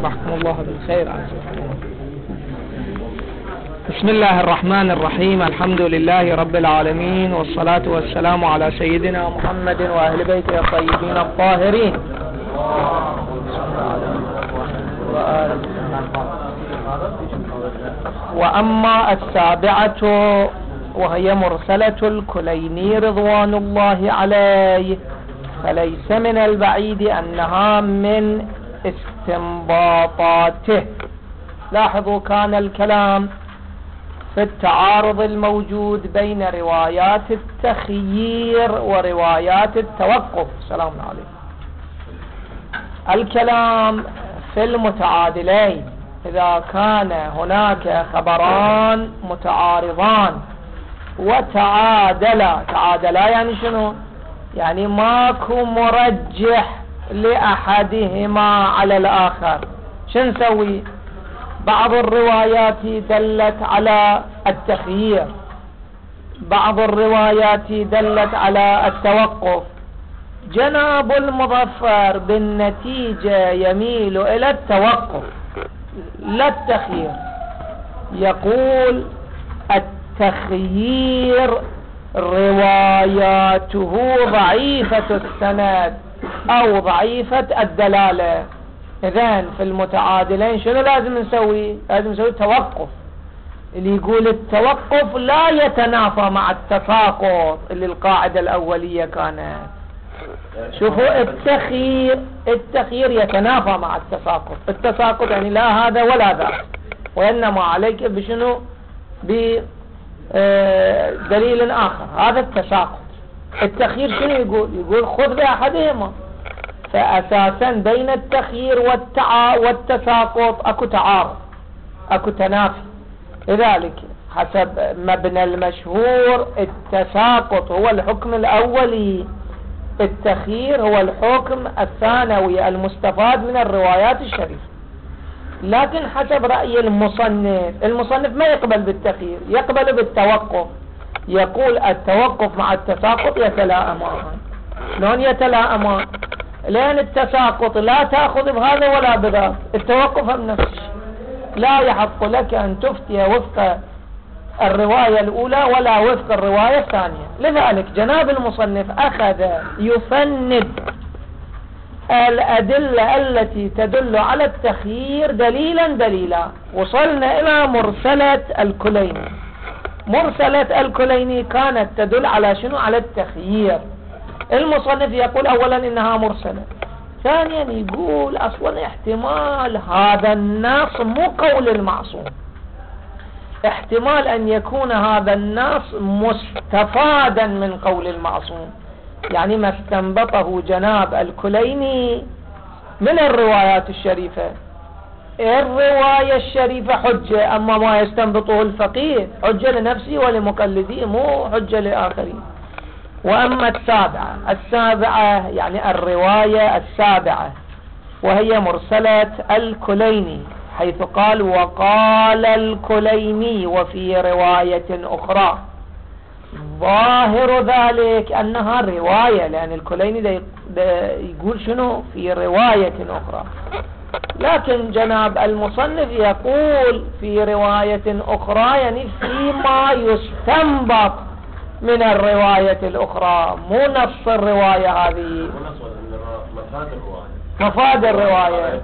صبحكم الله بالخير. بسم الله الرحمن الرحيم. الحمد لله رب العالمين، والصلاة والسلام على سيدنا محمد وأهل بيته الطيبين الطاهرين. وأما السابعة وهي مرسلة الكليني رضوان الله عليه، فليس من البعيد أنها من استنباطاته. لاحظوا، كان الكلام في التعارض الموجود بين روايات التخيير وروايات التوقف. سلام عليكم. الكلام في المتعادلين، إذا كان هناك خبران متعارضان تعادلا يعني شنو؟ يعني ماكو مرجح لأحدهما على الآخر. شو نسوي؟ بعض الروايات دلت على التخيير، بعض الروايات دلت على التوقف. جناب المظفر بالنتيجة يميل إلى التوقف لا التخيير. يقول التخيير رواياته ضعيفة السند أو ضعيفة الدلالة. إذن في المتعادلين شنو لازم نسوي؟ لازم نسوي توقف. اللي يقول التوقف لا يتنافى مع التساقط اللي القاعدة الأولية كانت. شوفوا، التخيير يتنافى مع التساقط. التساقط يعني لا هذا ولا ذاك، وإنما عليك بشنو؟ بدليل آخر. هذا التساقط. التخيير شنو يقول خذ بأحدهما. فأساسا بين التخيير والتساقط أكو تعارض، أكو تنافي. لذلك حسب مبنى المشهور التساقط هو الحكم الأولي، التخيير هو الحكم الثانوي المستفاد من الروايات الشريفة. لكن حسب رأي المصنف ما يقبل بالتخيير، يقبل بالتوقف. يقول التوقف مع التساقط يتلائمان. شلون يتلائمان؟ لأن التساقط لا تأخذ بهذا ولا بذاك، التوقف هم نفس الشيء. لا يحق لك أن تفتي وفق الرواية الأولى ولا وفق الرواية الثانية. لذلك جناب المصنف أخذ يفند الأدلة التي تدل على التخيير دليلا. وصلنا إلى مرسلة الكليني. مرسلة الكليني كانت تدل على شنو؟ على التخيير. المصنف يقول أولا إنها مرسلة، ثانيا يقول أصلا احتمال هذا النص مو قول المعصوم، احتمال أن يكون هذا النص مستفادا من قول المعصوم. يعني ما استنبطه جناب الكليني من الروايات الشريفة. الرواية الشريفة حجة، أما ما يستنبطه الفقيه حجة لنفسه ولمقلديه، مو حجة لآخرين. وأما السابعة يعني الرواية السابعة وهي مرسلة الكليني، حيث قال وقال الكليني وفي رواية أخرى. ظاهر ذلك أنها رواية، لأن الكليني يقول شنو؟ في رواية أخرى. لكن جناب المصنف يقول في رواية أخرى، يعني فيما يستنبط من الرواية الأخرى، مو نص الرواية هذه، مفاد الرواية.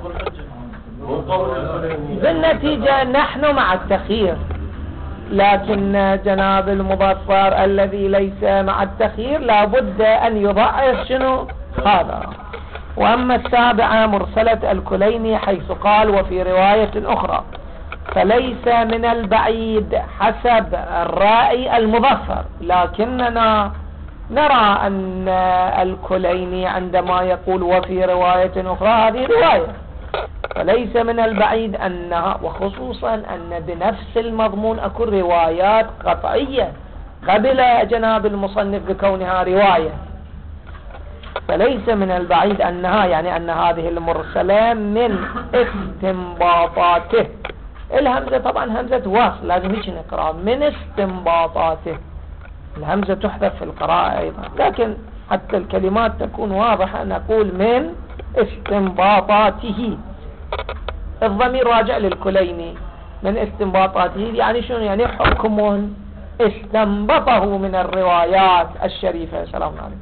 بالنتيجة نحن مع التخيير، لكن جناب المظفر الذي ليس مع التخيير لابد أن يضعف شنو هذا. وأما السابعة مرسلة الكليني حيث قال وفي رواية أخرى، فليس من البعيد حسب الرأي المظفر، لكننا نرى أن الكليني عندما يقول وفي رواية أخرى هذه رواية، فليس من البعيد أنها، وخصوصا أن بنفس المضمون أكو روايات قطعية قبل جناب المصنف بكونها رواية. فليس من البعيد أنها، يعني أن هذه المرسلة من استنباطاته. الهمزة طبعا همزة واصل، لازم هيك نقرأ من استنباطاته. الهمزة تحذف في القراءة أيضا، لكن حتى الكلمات تكون واضحة نقول من استنباطاته. الضمير راجع للكليني من استنباطاته، يعني شنو؟ يعني حكم استنبطه من الروايات الشريفة. سلام عليكم.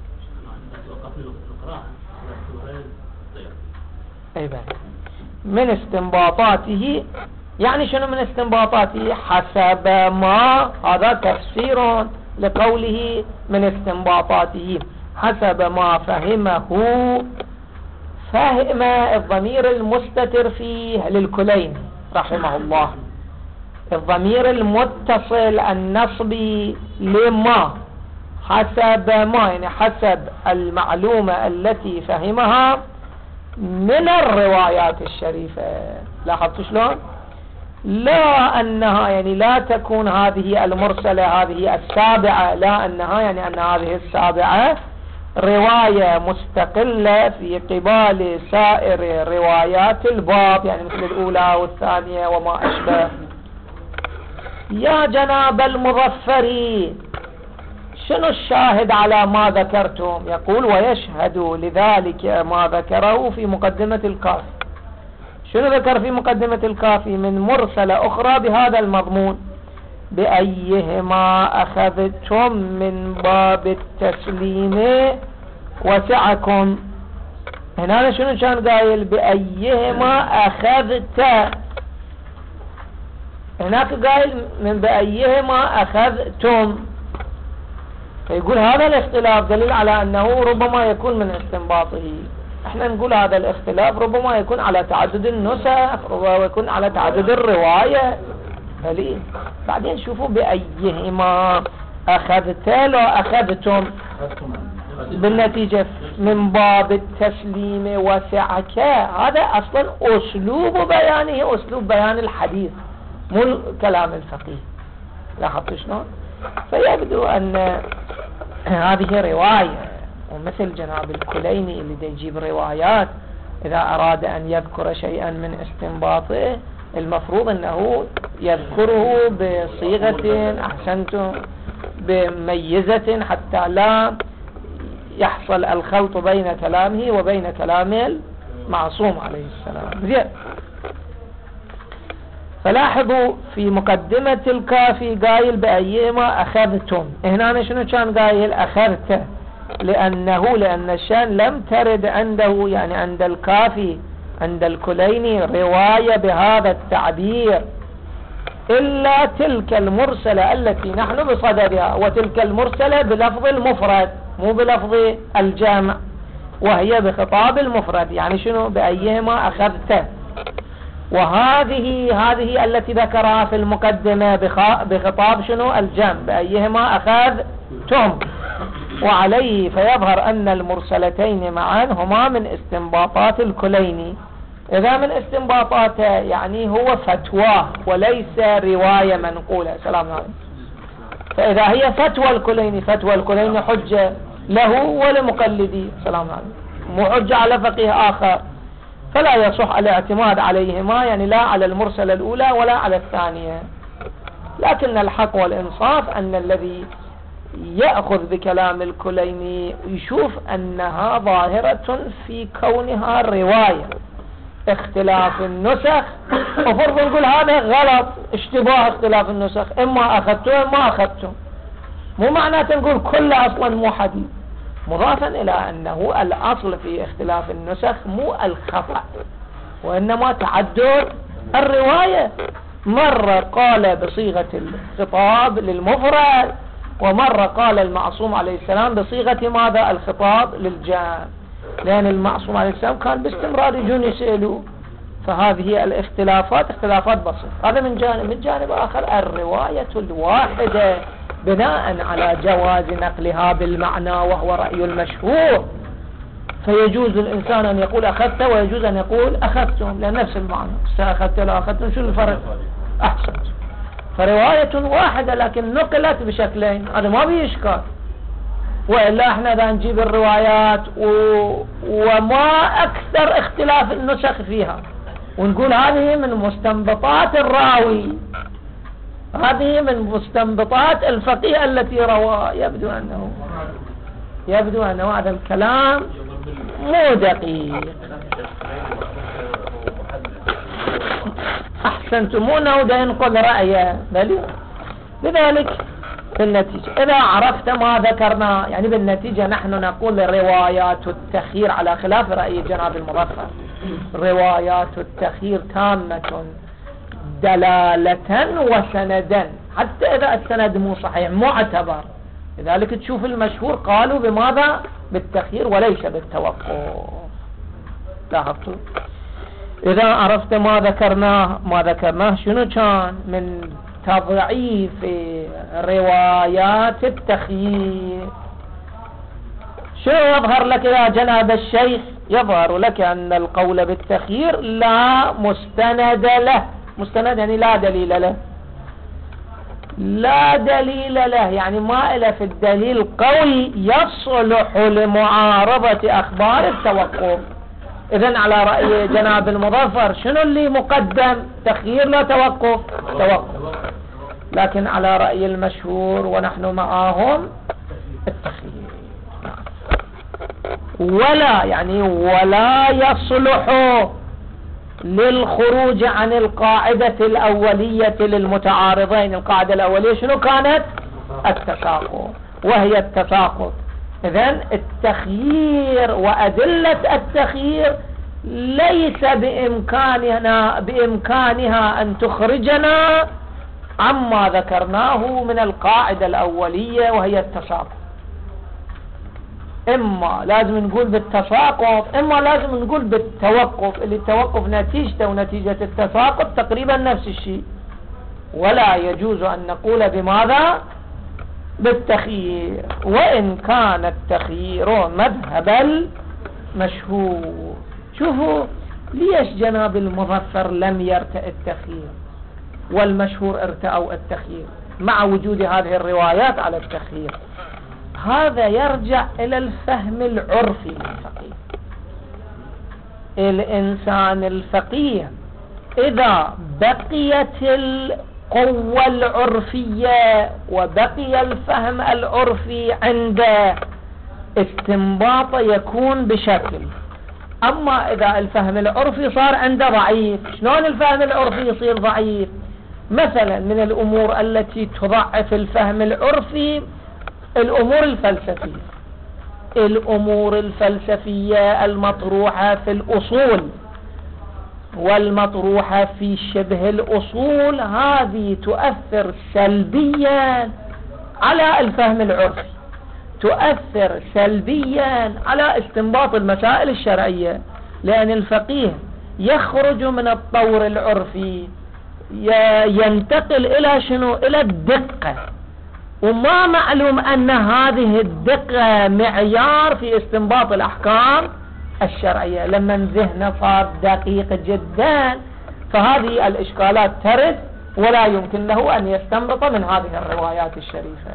من استنباطاته، يعني شنو من استنباطاته؟ حسب ما، هذا تفسير لقوله من استنباطاته، حسب ما فهم الضمير المستتر فيه للكلين رحمه الله، الضمير المتصل النصبي لما، حسب ما يعني حسب المعلومة التي فهمها من الروايات الشريفة. لاحظتوا شلون؟ لا أنها يعني لا تكون هذه المرسلة هذه السابعة، لا أنها يعني أن هذه السابعة رواية مستقلة في قبال سائر روايات الباب، يعني مثل الأولى والثانية وما أشبه. يا جناب المظفري، شنو الشاهد على ما ذكرتم؟ يقول ويشهد لذلك ما ذكره في مقدمة الكافي. شنو ذكر في مقدمة الكافي من مرسلة أخرى بهذا المضمون؟ بأيهما أخذتم من باب التسليم وسعكم. هنا شنو كان قايل؟ بأيهما أخذت، هناك قايل من بأيهما أخذتم. فيقول هذا الاختلاف دليل على أنه ربما يكون من استنباطه. احنا نقول هذا الاختلاف ربما يكون على تعدد النسخ، ربما يكون على تعدد الرواية. فليه؟ بعدين شوفوا بأيهما أخذت لو أخذتم بالنتيجة من باب التسليم وسعك. هذا أصلا أسلوب بيانه أسلوب بيان الحديث مو كلام الفقيه. لاحظت شلون؟ فيبدو أن هذه رواية، ومثل جناب الكليني اللي يجيب روايات إذا أراد أن يذكر شيئا من استنباطه المفروض أنه يذكره بصيغة أحسنتم بميزة حتى لا يحصل الخلط بين كلامه وبين كلام المعصوم عليه السلام. زين، فلاحظوا في مقدمة الكافي قايل بأيهما أخذتم. هنا شنو كان قايل؟ أخذت، لأن الشان لم ترد عنده، يعني عند الكافي عند الكليني رواية بهذا التعبير إلا تلك المرسلة التي نحن بصددها، وتلك المرسلة بلفظ المفرد مو بلفظ الجامع، وهي بخطاب المفرد. يعني شنو؟ بأيهما أخذت. وهذه التي ذكرها في المقدمة بخطاب شنو؟ الجمع، بأيهما أخذتم. وعليه فيظهر أن المرسلتين معا هما من استنباطات الكليني. إذا من استنباطاته يعني هو فتوى وليس رواية منقولة. سلام عليكم. فإذا هي فتوى الكليني حجة له ولمقلدي. سلام عليكم. مو حجة على فقيه آخر، فلا يصح الاعتماد عليهما، يعني لا على المرسلة الأولى ولا على الثانية. لكن الحق والإنصاف أن الذي يأخذ بكلام الكليني يشوف أنها ظاهرة في كونها رواية. اختلاف النسخ وفرض نقول هذا غلط، اشتباه اختلاف النسخ، إما أخذته إما أخذته، مو معناته نقول كله أصلا مو حديث. مضافا إلى أنه الأصل في اختلاف النسخ مو الخطأ وإنما تعدد الرواية. مرة قال بصيغة الخطاب للمفرد، ومرة قال المعصوم عليه السلام بصيغة ماذا؟ الخطاب للجمع، لأن المعصوم عليه السلام كان باستمرار يجون يسألوا. فهذه الاختلافات اختلافات بسيطة. هذا من جانب. من جانب آخر الرواية الواحدة بناء على جواز نقلها بالمعنى وهو رأي المشهور، فيجوز الإنسان أن يقول أخذت ويجوز أن يقول أخذتم، لأن نفس المعنى. أخذت لا أخذتم، شو الفرق؟ أحسنت. فرواية واحدة لكن نقلت بشكلين، هذا ما بيه إشكال. وإلا احنا ذا نجيب الروايات وما أكثر اختلاف النسخ فيها ونقول هذه من مستنبطات الراوي، هذه من مستنبطات الفقيه التي روى. يبدو أنه هذا الكلام مو دقيق. أحسنتمونه وده ينقل رأيه بلي. لذلك بالنتيجة إذا عرفت ما ذكرنا، يعني بالنتيجة نحن نقول روايات التخيير على خلاف رأي جناب المظفر، روايات التخيير تامة دلالة وسندا، حتى إذا السند مو صحيح معتبر. لذلك تشوف المشهور قالوا بماذا؟ بالتخيير وليس بالتوقف. لاحظتوا؟ إذا عرفت ما ذكرناه شنو كان من تضعيف روايات التخيير. شو يظهر لك يا جناب الشيخ؟ يظهر لك أن القول بالتخيير لا مستند له. مستند يعني لا دليل له، لا دليل له، يعني ما إله في الدليل قوي يصلح لمعارضة أخبار التوقف. إذن على رأي جناب المظفر شنو اللي مقدم؟ تخيير لا توقف؟ توقف. لكن على رأي المشهور ونحن معهم التخيير. ولا يصلح للخروج عن القاعدة الأولية للمتعارضين. القاعدة الأولية شنو كانت؟ التساقط، وهي التساقط. إذن التخيير وأدلة التخيير ليس بإمكانها أن تخرجنا عما ذكرناه من القاعدة الأولية وهي التساقط. إما لازم نقول بالتساقط، إما لازم نقول بالتوقف، اللي التوقف نتيجته ونتيجة التساقط تقريبا نفس الشيء. ولا يجوز أن نقول بماذا؟ بالتخيير، وإن كان التخيير مذهب المشهور. شوفوا ليش جناب المظفر لم يرتئ التخيير والمشهور ارتأوا التخيير مع وجود هذه الروايات على التخيير؟ هذا يرجع إلى الفهم العرفي للفقيه. الإنسان الفقيه إذا بقيت القوة العرفية وبقي الفهم العرفي عنده، استنباط يكون بشكل. أما إذا الفهم العرفي صار عنده ضعيف، شلون الفهم العرفي يصير ضعيف؟ مثلا من الأمور التي تضعف الفهم العرفي الأمور الفلسفية. الأمور الفلسفية المطروحة في الأصول والمطروحة في شبه الأصول، هذه تؤثر سلبيا على الفهم العرفي، تؤثر سلبيا على استنباط المسائل الشرعية. لأن الفقيه يخرج من الطور العرفي ينتقل إلى شنو؟ إلى الدقة. وما معلوم أن هذه الدقة معيار في استنباط الأحكام الشرعية. لما ذهنه صار دقيق جدا فهذه الإشكالات ترد، ولا يمكن له أن يستنبط من هذه الروايات الشريفة.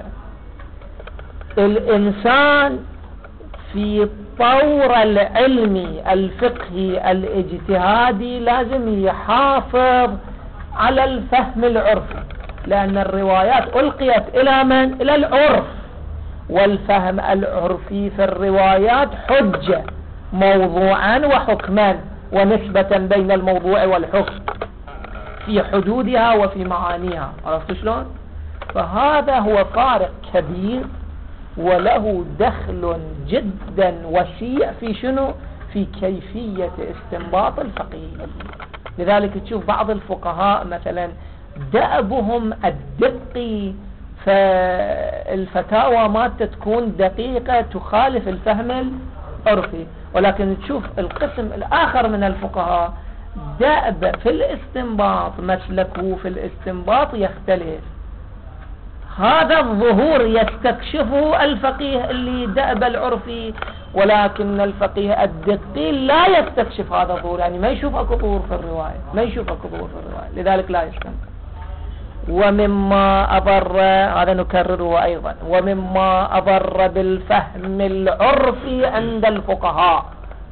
الإنسان في الطور العلمي الفقهي الاجتهادي لازم يحافظ على الفهم العرفي، لأن الروايات ألقيت إلى من؟ إلى العرف، والفهم العرفي في الروايات حجة موضوعا وحكما ونسبة بين الموضوع والحكم في حدودها وفي معانيها. عرفت شلون؟ فهذا هو فارق كبير وله دخل جدا وسيع في شنو؟ في كيفية استنباط الفقيه. لذلك تشوف بعض الفقهاء مثلا دأبهم الدقي، فالفتاوى ما تكون دقيقة تخالف الفهم العرفي. ولكن تشوف القسم الآخر من الفقهاء دأب في الاستنباط، مسلكه في الاستنباط يختلف. هذا الظهور يستكشفه الفقيه اللي دأب العرفي، ولكن الفقيه الدقي لا يستكشف هذا الظهور، يعني ما يشوف اكو ظهور في الرواية، ما يشوف اكو ظهور في الرواية، لذلك لا يستنبط. ومما أضر، هذا نكرره أيضا، ومما أضر بالفهم العرفي عند الفقهاء،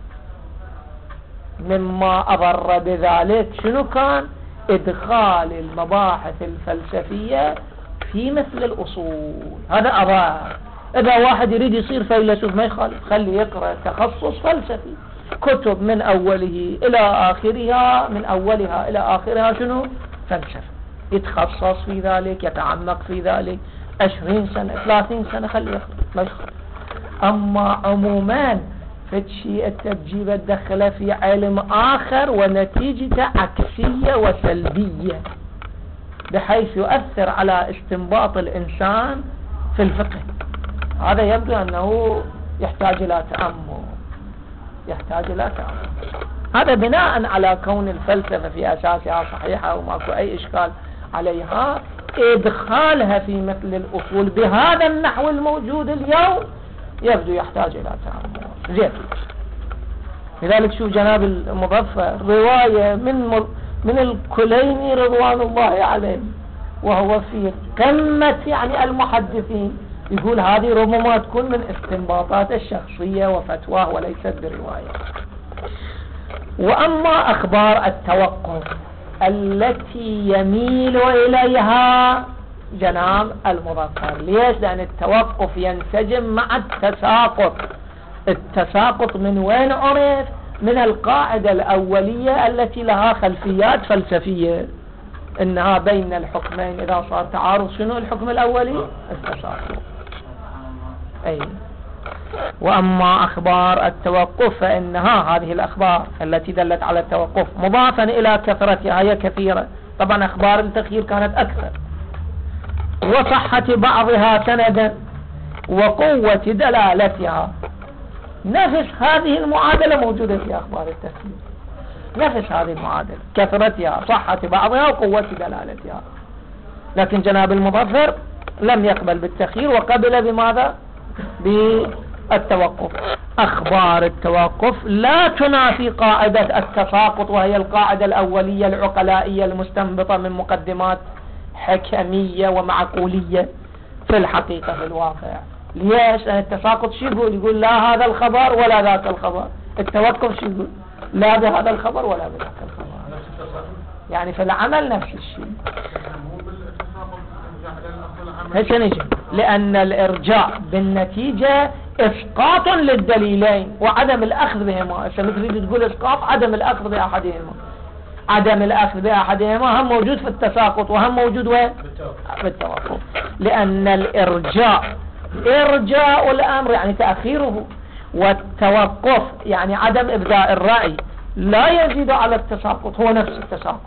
مما أضر بذلك شنو كان؟ إدخال المباحث الفلسفية في مثل الأصول. هذا أضار. إذا واحد يريد يصير فيلسوف ما يخالف، خلي يقرأ تخصص فلسفي، كتب من أوله إلى آخرها، من أولها إلى آخرها شنو؟ فلسفة، يتخصص في ذلك، يتعمق في ذلك 20 سنة 30 سنة خليه يخرج ما يخرج. أما عموما فشي أنت تجيب تدخله في علم آخر ونتيجته عكسية وسلبية بحيث يؤثر على استنباط الإنسان في الفقه، هذا يبدو أنه يحتاج إلى تأمل، يحتاج إلى تأمل. هذا بناء على كون الفلسفة في أساسها صحيحة وماكو أي إشكال عليها، إدخالها في مثل الأصول بهذا النحو الموجود اليوم يبدو يحتاج إلى تأمل. زين، لذلك شوف جناب المظفر رواية من الكليني رضوان الله عليه وهو في قمة يعني المحدثين، يقول هذه ربما تكون من استنباطات الشخصية وفتواه وليست برواية. وأما أخبار التوقف التي يميل إليها جناب المظفر، ليش؟ لأن التوقف ينسجم مع التساقط. التساقط من وين عرف؟ من القاعدة الأولية التي لها خلفيات فلسفية، إنها بين الحكمين إذا صار تعارض شنو الحكم الأولي؟ التساقط. أي. وأما أخبار التوقف فإنها هذه الأخبار التي دلت على التوقف مضافا إلى كثرتها، هي كثيرة طبعا، أخبار التخيير كانت أكثر، وصحة بعضها سندا وقوة دلالتها. نفس هذه المعادلة موجودة في أخبار التخيير، نفس هذه المعادلة، كثرتها صحة بعضها وقوة دلالتها. لكن جناب المظفر لم يقبل بالتخيير وقبل بماذا؟ بالتوقف. أخبار التوقف لا تنافي قاعدة التساقط، وهي القاعدة الأولية العقلائية المستنبطة من مقدمات حكمية ومعقولية في الحقيقة في الواقع. ليش؟ لأن التساقط شو يقول لا هذا الخبر ولا ذاك الخبر. التوقف شو يقول؟ لا بهذا الخبر ولا بذاك الخبر. يعني في العمل نفس الشيء. هسه نجي، لأن الإرجاء بالنتيجة إسقاط للدليلين وعدم الأخذ بهما. هسه مثل تقول إسقاط عدم الأخذ بأحدهما، عدم الأخذ بأحدهما هم موجود في التساقط وهم موجود وين؟ بالتوقف. لأن الإرجاء إرجاء الأمر يعني تأخيره، والتوقف يعني عدم إبداء الرأي، لا يزيد على التساقط، هو نفس التساقط.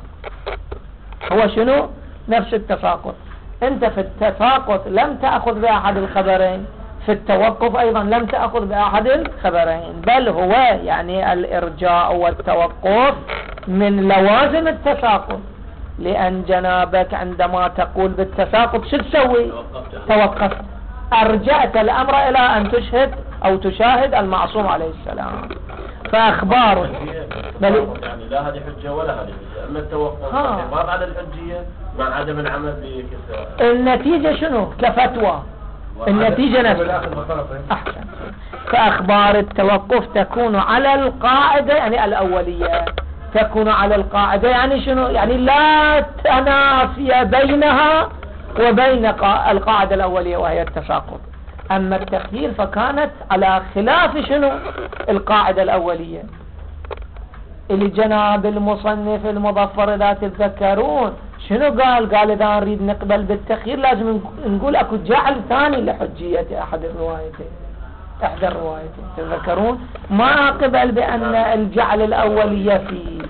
هو شنو؟ نفس التساقط. أنت في التساقط لم تأخذ بأحد الخبرين، في التوقف أيضا لم تأخذ بأحد الخبرين، بل هو يعني الإرجاء والتوقف من لوازم التساقط. لأن جنابك عندما تقول بالتساقط شو تسوي؟ توقفت، أرجعت الأمر إلى أن تشهد أو تشاهد المعصوم عليه السلام. فأخبار يعني لا هذه حجة ولا هذه حجة، أما التوقف الحفاظ على الحجية مع عدم العمل بكثرة. النتيجة شنو؟ كفتوى، النتيجة نفسها. أحسن. فأخبار التوقف تكون على القاعدة يعني الأولية، تكون على القاعدة يعني شنو؟ يعني لا تنافي بينها وبين القاعدة الأولية وهي التساقط. أما التخيير فكانت على خلاف شنو؟ القاعدة الأولية. اللي جناب المصنف المظفر إذا تتذكرون شنو قال؟ قال إذا نريد نقبل بالتخيير لازم نقول أكو جعل ثاني لحجية أحد الروايتين، إحدى الروايتين، تذكرون؟ ما قبل بأن الجعل الأولية فيه،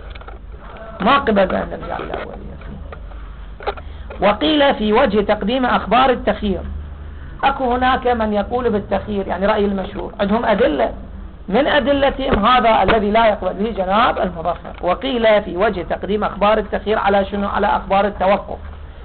ما قبل بأن الجعل الأولية فيه. وقيل في وجه تقديم أخبار التخيير، أكو هناك من يقول بالتخيير يعني رأي المشهور، عندهم أدلة، من أدلتهم هذا الذي لا يقبل به جناب المظفر. وقيل في وجه تقديم أخبار التخيير على شنو؟ على أخبار التوقف،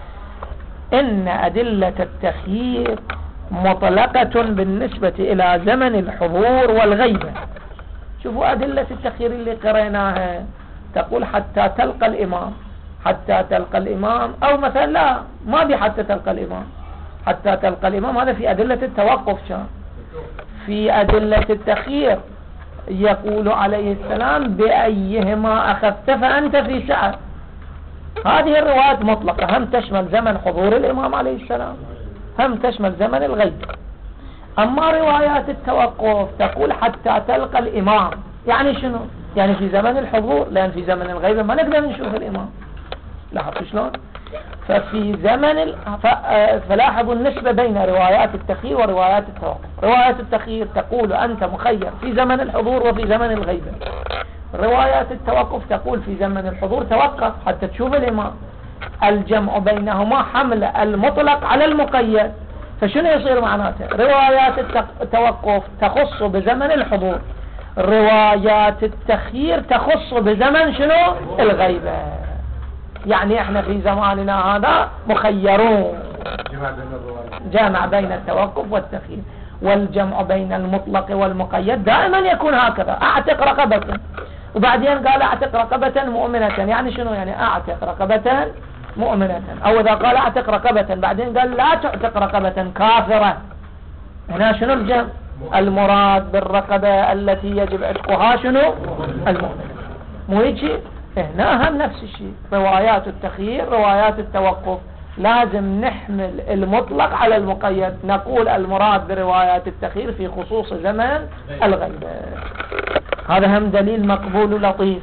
إن أدلة التخيير مطلقة بالنسبة إلى زمن الحضور والغيبة. شوفوا أدلة التخيير اللي قرأناها تقول حتى تلقى الإمام، حتى تلقى الإمام، أو مثلا لا ما بي حتى تلقى الإمام، حتى تلقى الإمام هذا في أدلة التوقف. شان في أدلة التخيير يقول عليه السلام بأيهما أخذت فأنت في سعة. هذه الروايات مطلقة، هم تشمل زمن حضور الإمام عليه السلام، هم تشمل زمن الغيب. أما روايات التوقف تقول حتى تلقى الإمام، يعني شنو؟ يعني في زمن الحضور، لأن في زمن الغيب ما نقدر نشوف الإمام، لاحظوا شلون؟ ففي زمن فلاحظوا النسبة بين روايات التخيير وروايات التوقف. روايات التخيير تقول أنت مخير في زمن الحضور وفي زمن الغيبة. روايات التوقف تقول في زمن الحضور توقف حتى تشوف الإمام. الجمع بينهما حمل المطلق على المقيد. فشنو يصير معناته؟ روايات التوقف تخص بزمن الحضور، روايات التخيير تخص بزمن شنو؟ الغيبة. يعني احنا في زماننا هذا مخيرون، جمع بين التوقف والتخيير. والجمع بين المطلق والمقيد دائما يكون هكذا. اعتق رقبة، وبعدين قال اعتق رقبة مؤمنة، يعني شنو؟ يعني اعتق رقبة مؤمنة. او اذا قال اعتق رقبة بعدين قال لا تعتق رقبة كافرة، هنا شنو الجمع؟ المراد بالرقبة التي يجب عتقها شنو؟ المؤمنة. مو هيجي؟ هنا هم نفس الشيء. روايات التخيير روايات التوقف لازم نحمل المطلق على المقيد. نقول المراد بروايات التخيير في خصوص زمن الغيبة. هذا هم دليل مقبول لطيف.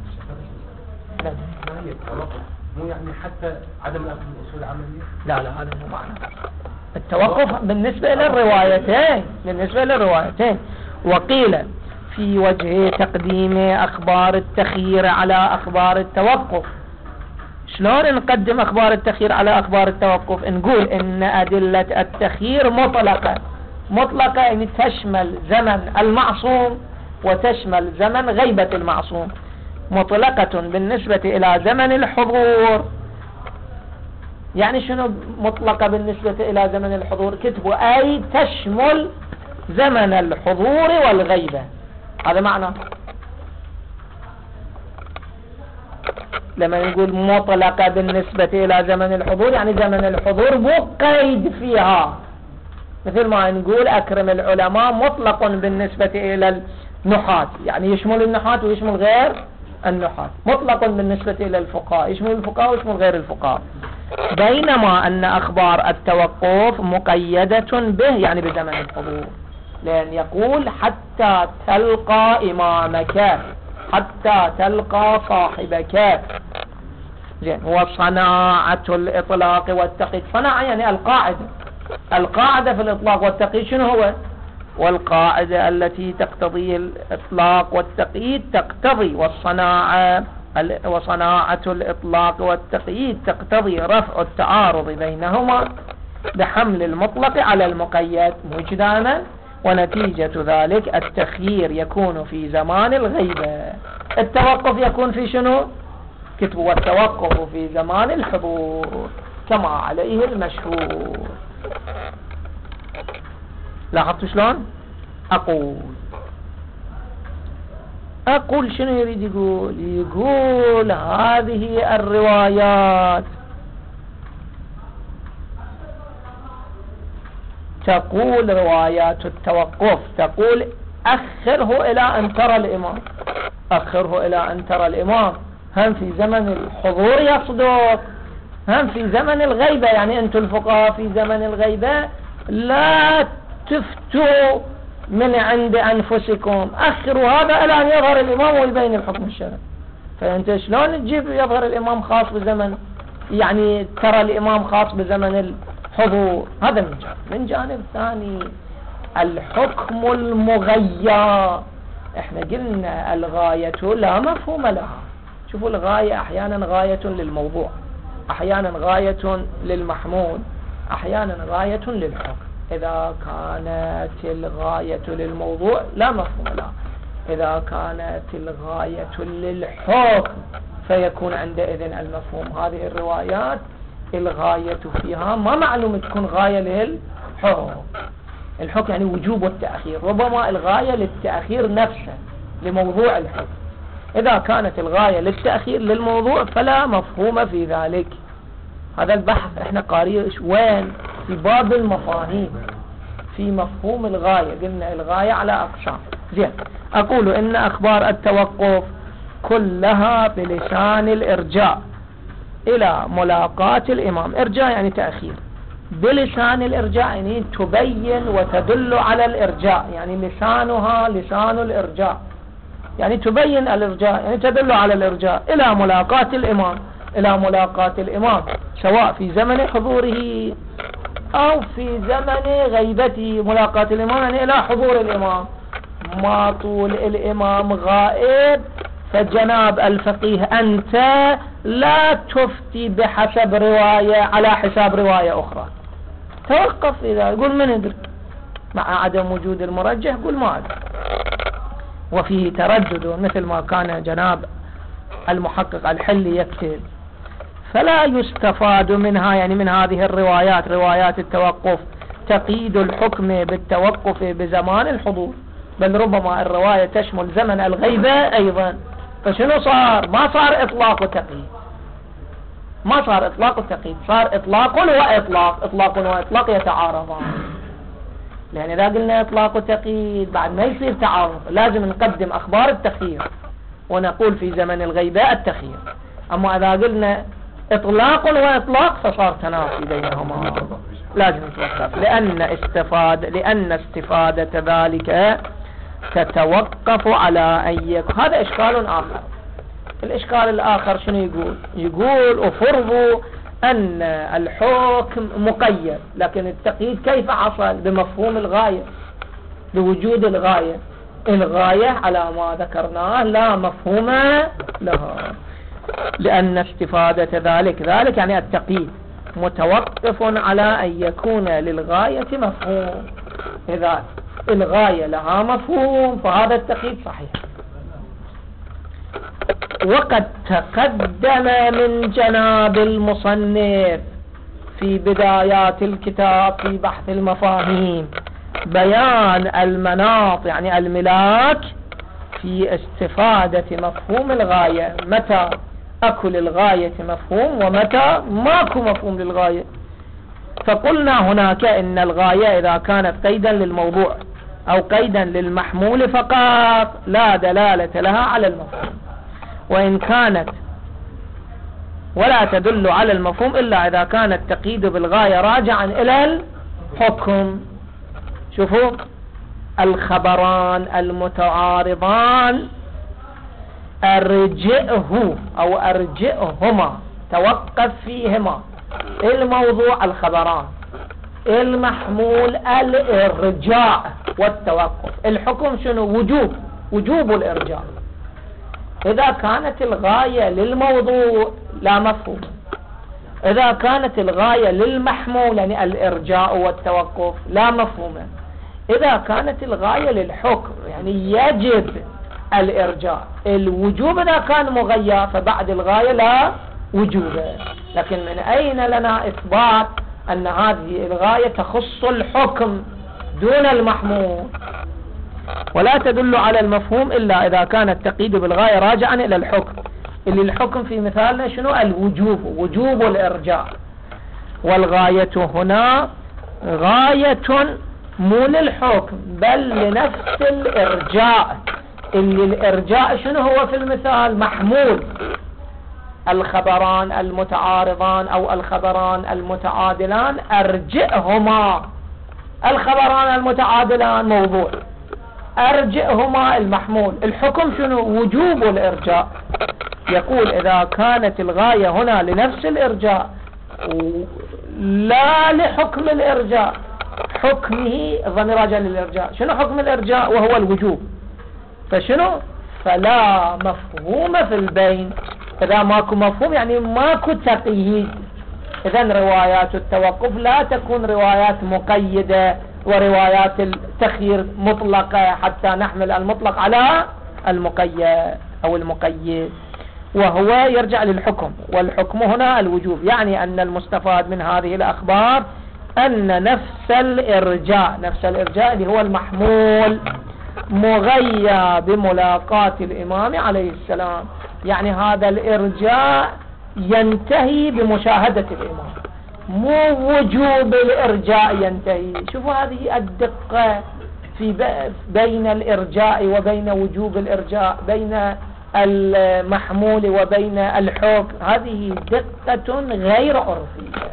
مو يعني حتى عدم أخذ الأصول العملية؟ لا هذا مو معنى التوقف بالنسبة للروايتين. وقيل في وجه تقديم أخبار التخيير على أخبار التوقف. شلون نقدم أخبار التخيير على أخبار التوقف؟ نقول إن أدلة التخيير مطلقة يعني تشمل زمن المعصوم وتشمل زمن غيبة المعصوم. مطلقة بالنسبة إلى زمن الحضور. يعني شنو مطلقة بالنسبة إلى زمن الحضور؟ كتبوا أي تشمل زمن الحضور والغيبة. هذا معنى لما نقول مطلقة بالنسبة إلى زمن الحضور، يعني زمن الحضور مو قيد فيها. مثل ما نقول أكرم العلماء مطلق بالنسبة إلى النحاة، يعني يشمل النحاة ويشمل غير النحاة. مطلق بالنسبة إلى الفقهاء يشمل الفقهاء ويشمل غير الفقهاء. بينما أن أخبار التوقف مقيدة به، يعني بزمن الحضور، لأن يقول حتى تلقى إمامك، حتى تلقى صاحبك. زين. وصناعة الإطلاق والتقييد. صناعة يعني القاعدة في الإطلاق والتقييد شنو هو؟ والقاعدة التي تقتضي الإطلاق والتقييد تقتضي، وصناعة الإطلاق والتقييد تقتضي رفع التعارض بينهما بحمل المطلق على المقيد مجدانا. ونتيجة ذلك التخيير يكون في زمان الغيبة، التوقف يكون في شنو؟ كتبوا والتوقف في زمان الحضور كما عليه المشهور. لاحظتوا شلون؟ أقول شنو يريد يقول؟ يقول هذه الروايات تقول روايات التوقف تقول أخره إلى أن ترى الإمام، أخره إلى أن ترى الإمام، هم في زمن الحضور يصدق هم في زمن الغيبة. يعني أنتم الفقهاء في زمن الغيبة لا تفتوا من عند أنفسكم، أخروا هذا إلى أن يظهر الإمام ويبين الحكم الشرعي. فأنت شلون تجيب يظهر الإمام خاص بزمن، يعني ترى الإمام خاص بزمن الحضور؟ هذا من جانب. من جانب ثاني الحكم المغير، احنا قلنا الغاية لا مفهوم لها. شوفوا الغاية أحيانا غاية للموضوع، أحيانا غاية للمحمول، أحيانا غاية للحكم. إذا كانت الغاية للموضوع لا مفهوم لها، إذا كانت الغاية للحكم فيكون عندئذ المفهوم. هذه الروايات الغاية فيها ما معلوم تكون غاية للحكم. الحكم يعني وجوب والتأخير، ربما الغاية للتأخير نفسه لموضوع الحكم. إذا كانت الغاية للتأخير للموضوع فلا مفهوم في ذلك. هذا البحث احنا قارئ وين؟ في باب المفاهيم، في مفهوم الغاية. قلنا الغاية على أقسام. زين. أقول إن أخبار التوقف كلها بلسان الإرجاء إلى ملاقاة الإمام. إرجاء يعني تأخير، بلسان الإرجاء يعني تبين وتدل على الإرجاء، يعني لسانها لسان الإرجاء، يعني تبين الإرجاء، يعني تدل على الإرجاء إلى ملاقاة الإمام إلى ملاقاة الإمام، سواء في زمن حضوره أو في زمن غيبته. ملاقاة الإمام يعني إلى حضور الإمام، ما طول الإمام غائب فجناب الفقيه أنت لا تفتي بحسب رواية على حساب رواية أخرى. توقف إذا يقول من يدري، مع عدم وجود المرجح قل ما أدري. وفيه تردد مثل ما كان جناب المحقق الحلي يكتب. فلا يستفاد منها، يعني من هذه الروايات، روايات التوقف، تقييد الحكم بالتوقف بزمان الحضور، بل ربما الرواية تشمل زمن الغيبة أيضا. فشنو صار؟ ما صار إطلاق وتقييد، ما صار إطلاق وتقييد، صار إطلاق وإطلاق. إطلاق وإطلاق يتعارضان، لأن إذا قلنا إطلاق وتقييد بعد ما يصير تعارض، لازم نقدم أخبار التخيير ونقول في زمن الغيبة التخيير. أما إذا قلنا إطلاق وإطلاق فصار تنافي بينهما، لازم نتوقف، لأن استفادة ذلك تتوقف على أن يكون. هذا إشكال آخر. الإشكال الآخر شنو يقول أفرضوا أن الحكم مقيد، لكن التقييد كيف حصل؟ بمفهوم الغاية، بوجود الغاية. الغاية على ما ذكرناه لا مفهوم لها، لأن استفادة ذلك يعني التقييد متوقف على أن يكون للغاية مفهوم. إذا الغاية لها مفهوم فهذا التقييد صحيح. وقد تقدم من جناب المصنف في بدايات الكتاب في بحث المفاهيم بيان المناط، يعني الملاك، في استفادة مفهوم الغاية، متى أكو للغاية مفهوم ومتى ماكو مفهوم للغاية. فقلنا هناك إن الغاية إذا كانت قيدا للموضوع أو قيدا للمحمول فقط لا دلالة لها على المفهوم، وإن كانت ولا تدل على المفهوم إلا إذا كان التقييد بالغاية راجعا إلى الحكم. شوفوا الخبران المتعارضان أرجئه أو أرجئهما، توقف فيهما. الموضوع الخبران، المحمول الإرجاء والتوقف. الحكم شنو؟ وجوب الإرجاء. إذا كانت الغاية للموضوع لا مفهوم، إذا كانت الغاية للمحمول يعني الإرجاء والتوقف لا مفهوم، إذا كانت الغاية للحكم يعني يجب الإرجاء. الوجوب إذا كان مغير فبعد الغاية لا وجوب. لكن من أين لنا إثبات أن هذه الغاية تخص الحكم دون المحمول؟ ولا تدل على المفهوم إلا إذا كان التقييد بالغاية راجعا إلى الحكم، اللي الحكم في مثالنا شنو؟ الوجوب، وجوب الإرجاء. والغاية هنا غاية مو للحكم بل لنفس الإرجاء، اللي الإرجاء شنو هو في المثال؟ محمول. الخبران المتعارضان أو الخبران المتعادلان أرجئهما. الخبران المتعادلان موضوع، أرجئهما المحمول. الحكم شنو؟ وجوب الإرجاء. يقول إذا كانت الغاية هنا لنفس الإرجاء لا لحكم الإرجاء، حكمه الضمير راجع للإرجاء. شنو حكم الإرجاء؟ وهو الوجوب. فشنو؟ فلا مفهوم في البين. إذا ماكو مفهوم يعني ماكو تقييد. إذن روايات التوقف لا تكون روايات مقيدة وروايات التخيير مطلقة حتى نحمل المطلق على المقيد أو المقيد، وهو يرجع للحكم، والحكم هنا الوجوب. يعني أن المستفاد من هذه الأخبار أن نفس الإرجاء اللي هو المحمول مغيى بملاقاة الإمام عليه السلام. يعني هذا الإرجاء ينتهي بمشاهدة الإمام، مو وجوب الإرجاء ينتهي. شوفوا هذه الدقة في بين الإرجاء وبين وجوب الإرجاء، بين المحمول وبين الحكم. هذه دقة غير عرفية.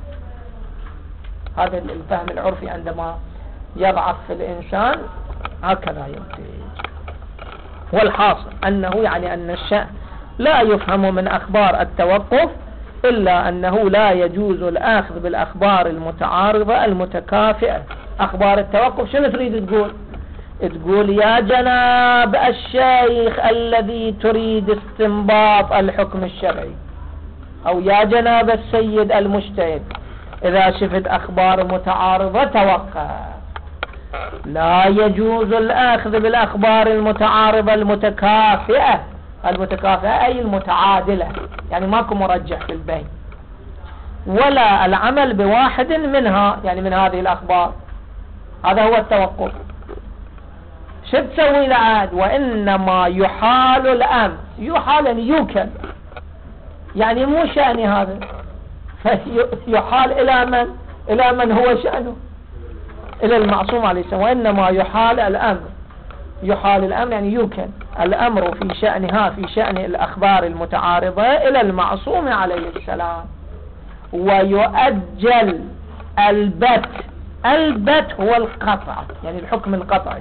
هذا الفهم العرفي عندما يضعف في الإنسان هكذا ينتج. والحاصل أنه يعني أن الشأن لا يفهم من أخبار التوقف إلا أنه لا يجوز الأخذ بالأخبار المتعارضة المتكافئة. أخبار التوقف شنو تريد تقول؟ تقول يا جناب الشيخ الذي تريد استنباط الحكم الشرعي، أو يا جناب السيد المجتهد، إذا شفت أخبار متعارضة توقف. لا يجوز الأخذ بالأخبار المتعارضة المتكافئة. المتكافئة أي المتعادلة، يعني ماكو مرجح في البين، ولا العمل بواحد منها، يعني من هذه الأخبار. هذا هو التوقف. شو تسوي العاد؟ وإنما يحال الأمر، يحال يعني يوكل، يعني مو شأني هذا، فيحال إلى من؟ إلى من هو شأنه، إلى المعصوم عليه السلام. وإنما يحال الأمر، يحال الأمر يعني يوكل الأمر في شأنها، في شأن الأخبار المتعارضة، إلى المعصوم عليه السلام. ويؤجل البت، البت هو القطع، يعني الحكم القطعي.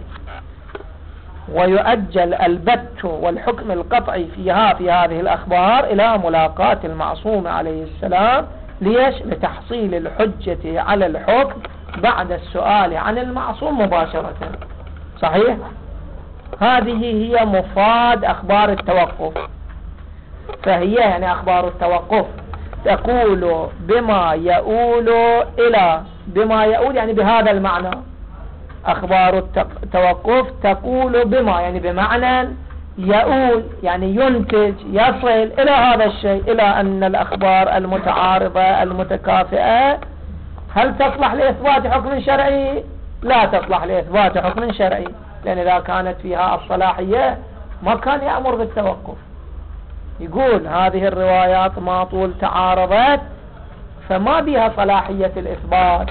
ويؤجل البت والحكم القطعي فيها، في هذه الأخبار، إلى ملاقاة المعصوم عليه السلام. ليش؟ لتحصيل الحجة على الحكم بعد السؤال عن المعصوم مباشرة. صحيح؟ هذه هي مفاد أخبار التوقف. فهي يعني أخبار التوقف تقول بما يؤول إلى، بما يؤول يعني بهذا المعنى. أخبار التوقف تقول بما يعني بمعنى يؤول، يعني ينتج، يصل إلى هذا الشيء، إلى أن الأخبار المتعارضة المتكافئة هل تصلح لإثبات حكم شرعي؟ لا تصلح لإثبات حكم شرعي، لأن إذا كانت فيها الصلاحية ما كان يأمر بالتوقف. يقول هذه الروايات ما طول تعارضت فما بها صلاحية الإثبات.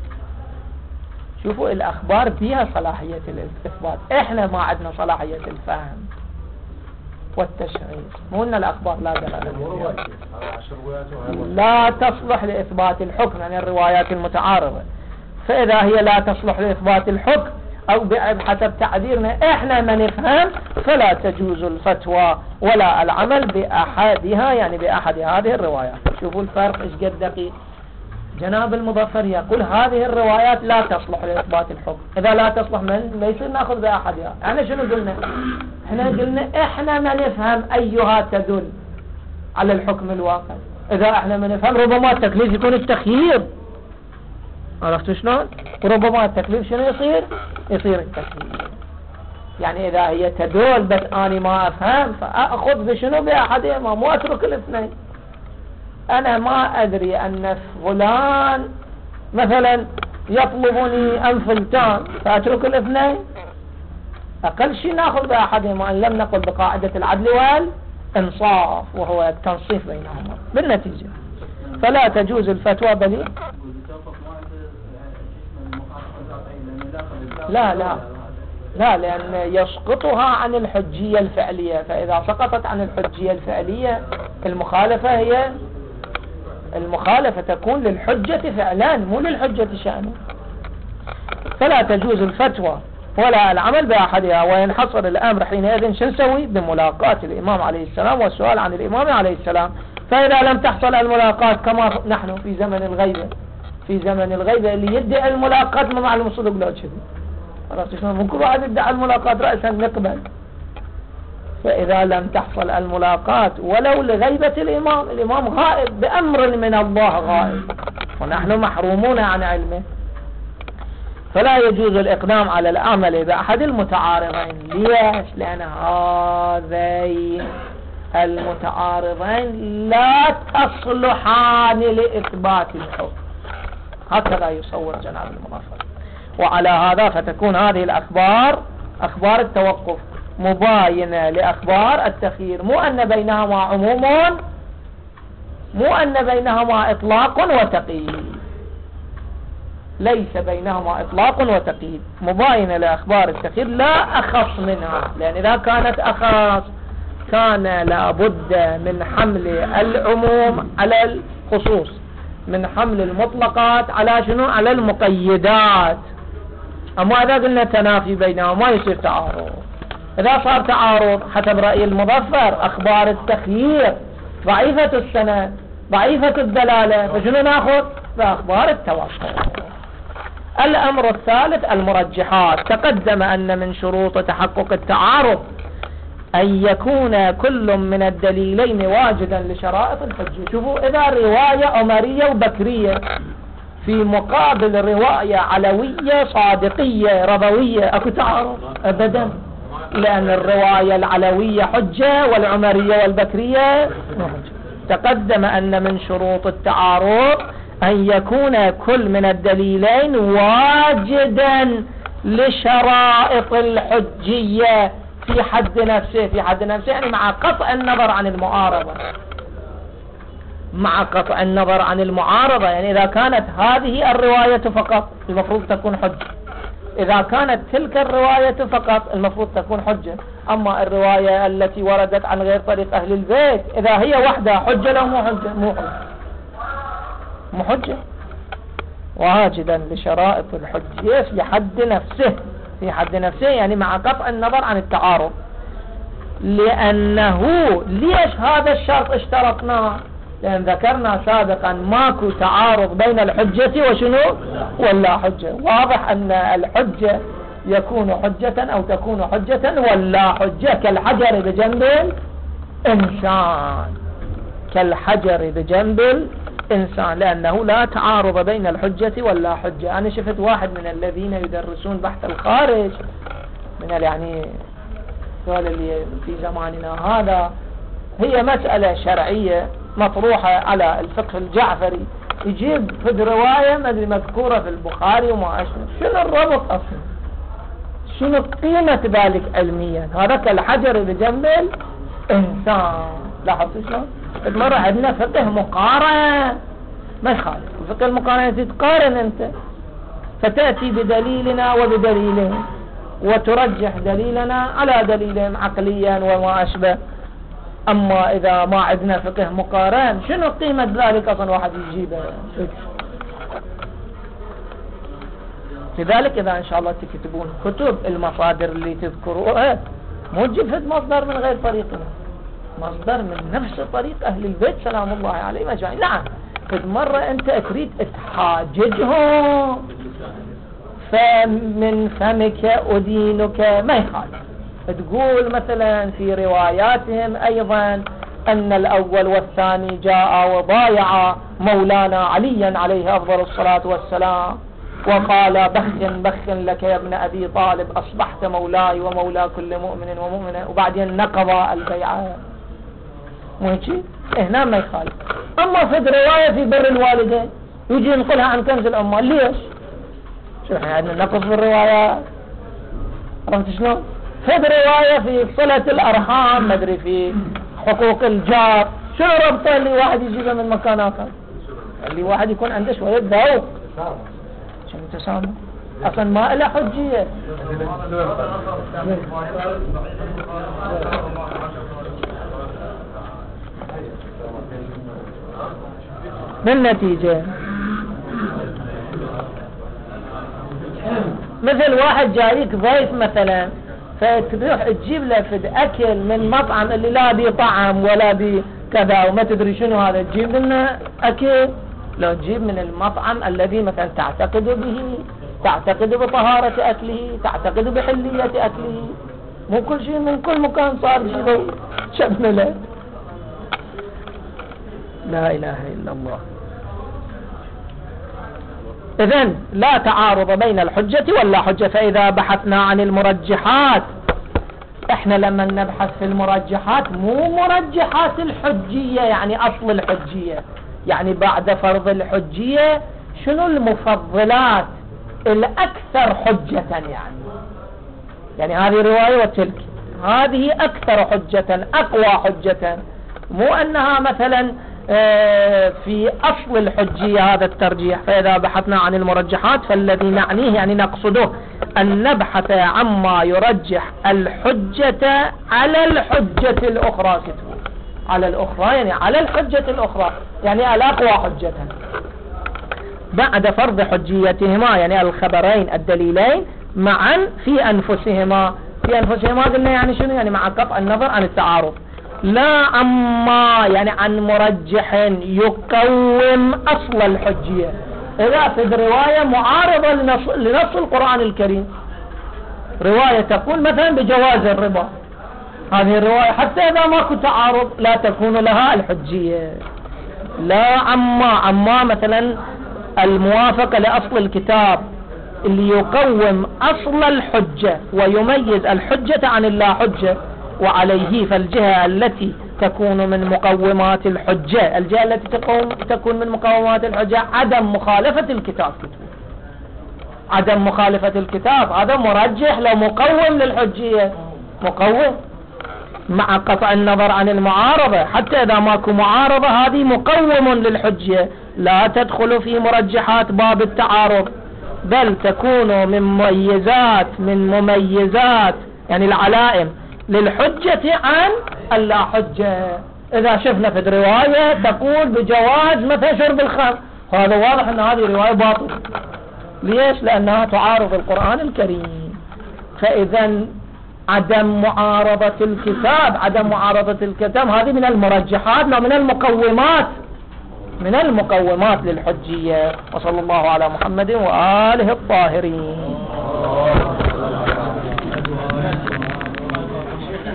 شوفوا الأخبار فيها صلاحية الإثبات، إحنا ما عندنا صلاحية الفهم والتشريع. مو أن الأخبار لا دلالة لا تصلح لإثبات الحكم، يعني الروايات المتعارضة. فإذا هي لا تصلح لإثبات الحكم أو بحسب تعبيرنا إحنا ما نفهم، فلا تجوز الفتوى ولا العمل بأحدها، يعني بأحد هذه الروايات. شوفوا الفرق إيش قد دقيق. جناب المظفر يقول هذه الروايات لا تصلح لإثبات الحكم. إذا لا تصلح من لا يصير نأخذ بأحدها. احنا شنو قلنا؟ احنا قلنا احنا ما نفهم أيها تدل على الحكم الواقع. إذا احنا ما نفهم ربما التكليف يكون التخيير. عرفتوا شلون؟ وربما التكليف شنو يصير؟ يصير التخيير. يعني إذا هي تدل بس أنا ما أفهم فأخذ بشنو بأحدهما، مو أترك الاثنين. أنا ما أدري أن فلان مثلا يطلبني أنفلتان فأترك الاثنين. أقل شيء نأخذ بأحدهما، أن لم نقل بقاعدة العدل والإنصاف وهو التنصيف بينهما بالنتيجة. فلا تجوز الفتوى بل لا لأن يسقطها عن الحجية الفعلية. فإذا سقطت عن الحجية الفعلية المخالفة هي المخالفة تكون للحجة فعلا مو للحجة شأنه. فلا تجوز الفتوى ولا العمل بأحدها. وينحصر الأمر حينئذ شو نسوي؟ بملاقاة الإمام عليه السلام والسؤال عن الإمام عليه السلام. فإذا لم تحصل الملاقاة كما نحن في زمن الغيبة، في زمن الغيبة اللي يدعي الملاقاة ما معلوم صدق لا كذب. عرفت شلون؟ من كل واحد يدعي الملاقاة رأسا نقبل. فإذا لم تحصل الملاقاة ولو لغيبة الإمام، الإمام غائب بأمر من الله غائب ونحن محرومون عن علمه، فلا يجوز الإقدام على العمل بأحد المتعارضين. ليش؟ لأن هذين المتعارضين لا تصلحان لإثبات الحكم. هكذا يصور جناب المظفر. وعلى هذا فتكون هذه الأخبار أخبار التوقف مباينة لأخبار التخيير، مو أن بينهما عموم، مو أن بينهما إطلاق وتقييد، ليس بينهما إطلاق وتقييد، مباينة لأخبار التخيير لا أخص منها. لأن إذا كانت أخص كان لابد من حمل العموم على الخصوص، من حمل المطلقات على شنو؟ على المقيدات. أما إذا قلنا تنافي بينهما ما يصير تعارض. إذا صار تعارض حسب رأي المظفر أخبار التخيير ضعيفة السند ضعيفة الدلالة، فشنو ناخذ؟ بأخبار التوافق. الأمر الثالث المرجحات. تقدم أن من شروط تحقق التعارض أن يكون كل من الدليلين واجدا لشرائط الحجة. شوفوا، إذا رواية عمرية وبكرية في مقابل رواية علوية صادقية ربوية، أكو تعارض؟ أبدا، لأن الرواية العلوية حجة والعمرية والبكرية حجة. تقدم أن من شروط التعارض أن يكون كل من الدليلين واجدا لشرائط الحجية في حد نفسه. في حد نفسه يعني مع قطع النظر عن المعارضة. مع قطع النظر عن المعارضة، يعني إذا كانت هذه الرواية فقط المفروض تكون حجة، إذا كانت تلك الرواية فقط المفروض تكون حجة. أما الرواية التي وردت عن غير طريق أهل البيت إذا هي وحدها حجة لو مو حجة؟ مو حجة. واجدا لشرائط الحجية في حد نفسه. في حد نفسه يعني مع قطع النظر عن التعارض. لأنه ليش هذا الشرط اشترطناه؟ لأن ذكرنا سابقا ماكو تعارض بين الحجة وشنو ولا حجة. واضح أن الحجة يكون حجة أو تكون حجة ولا حجة، كالحجر بجنب الإنسان، كالحجر بجنب الإنسان، لأنه لا تعارض بين الحجة ولا حجة. أنا شفت واحد من الذين يدرسون بحث الخارج من يعني سؤال اللي في زماننا هذا، هي مسألة شرعية مطروحة على الفقه الجعفري، يجيب في رواية مذكورة في البخاري وما أشبه. شنو الربط أصلا؟ شنو قيمة ذلك علميا؟ هذا كالحجر بجنب الإنسان. لاحظت شلون؟ مرة عندنا فقه مقارن، ما يخالف الفقه المقارنة، تتقارن أنت فتأتي بدليلنا وبدليلهم وترجح دليلنا على دليلهم عقليا وما أشبه. أما إذا ما عندنا فقه مقارن شنو قيمة ذلك أصلا واحد يجيبه؟ لذلك إذا إن شاء الله تكتبون كتب المصادر اللي تذكروها مو تجيب مصدر من غير طريقنا، مصدر من نفس طريق أهل البيت سلام الله عليهم أجمعين. نعم، قد مرة أنت تريد تحاججهم فمن فمك أدينك ما يخالف، تقول مثلا في رواياتهم أيضا أن الأول والثاني جاء وضايع مولانا عليا عليه أفضل الصلاة والسلام وقال بخ لك يا ابن أبي طالب أصبحت مولاي ومولى كل مؤمن ومؤمنة، وبعدين نقض البيعة. ماشي هنا ما يخالف. أما في رواية في بر الوالدين يجي نقولها عن كنز الأمة، ليش؟ شو احنا عندنا نقص في الروايات؟ عرفت شلون؟ في رواية في صلة الأرحام، مدري في حقوق الجار، شنو ربطه اللي واحد يجيبه من مكان آخر؟ اللي واحد يكون عنده شوية ذوق. شنو تسامح؟ أصلا ما إله حجية. بالنتيجة مثل واحد جايك ضيف مثلا، فتروح تجيب له فد أكل من مطعم اللي لا بي طعم ولا بي كذا وما تدري شنو هذا، تجيب لنا أكل. لو تجيب من المطعم الذي مثلا تعتقد به، تعتقد بطهارة أكله، تعتقد بحلية أكله، مو كل شيء من كل مكان صار جيبه شبنا له. لا إله إلا الله. إذن لا تعارض بين الحجة ولا حجة. فإذا بحثنا عن المرجحات، احنا لما نبحث في المرجحات مو مرجحات الحجية يعني أصل الحجية، يعني بعد فرض الحجية شنو المفضلات الأكثر حجة، يعني هذه رواية وتلك، هذه أكثر حجة أقوى حجة، مو أنها مثلا في أصل الحجية هذا الترجيح. فإذا بحثنا عن المرجحات فالذي نعنيه يعني نقصده أن نبحث عما يرجح الحجة على الحجة الأخرى، على الأخرى يعني على الحجة الأخرى، يعني الأقوى حجة بعد فرض حجيتهما، يعني الخبرين الدليلين معا في أنفسهما في أنفسها ما قلنا يعني شنو؟ يعني مع قطع النظر عن التعارض. لا عما يعني عن مرجح يقوم أصل الحجية. إذا في رواية معارضة لنص القرآن الكريم، رواية تقول مثلا بجواز الربا، هذه الرواية حتى إذا ماكو تعارض لا تكون لها الحجية. لا عما مثلا الموافقة لأصل الكتاب اللي يقوم أصل الحجة ويميز الحجة عن اللا حجة، وعليه فالجهة التي تكون من مقومات الحجة، الجهة التي تكون من مقومات الحجة عدم مخالفة الكتاب. عدم مخالفة الكتاب هذا مرجح لو مقوم للحجية، مقوم مع قطع النظر عن المعارضة. حتى إذا ماكو معارضة هذه مقوم للحجية، لا تدخل في مرجحات باب التعارض، بل تكون من مميزات يعني العلائم للحجة عن اللا حجة. إذا شفنا في الرواية تقول بجواز مثلا شرب الخمر، هذا واضح أن هذه رواية باطلة. ليش؟ لأنها تعارض القرآن الكريم. فإذا عدم معارضة الكتاب هذه من المرجحات ومن المقومات للحجية. وصلى الله على محمد وآله الطاهرين.